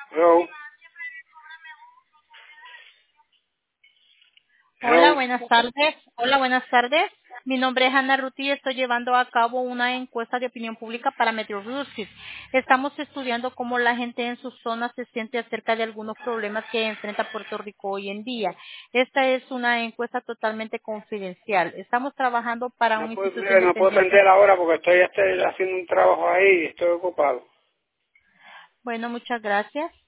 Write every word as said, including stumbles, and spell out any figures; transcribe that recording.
Hello, Hola, hello. buenas tardes. Hola, buenas tardes. Mi nombre es Ana Ruti y estoy llevando a cabo una encuesta de opinión pública para Metro Research. Estamos estudiando cómo la gente en su zona se siente acerca de algunos problemas que enfrenta Puerto Rico hoy en día. Esta es una encuesta totalmente confidencial. Estamos trabajando para un No puedo, instituto mira, no puedo independiente. atender ahora porque estoy este, haciendo un trabajo ahí y estoy ocupado. Bueno, muchas gracias.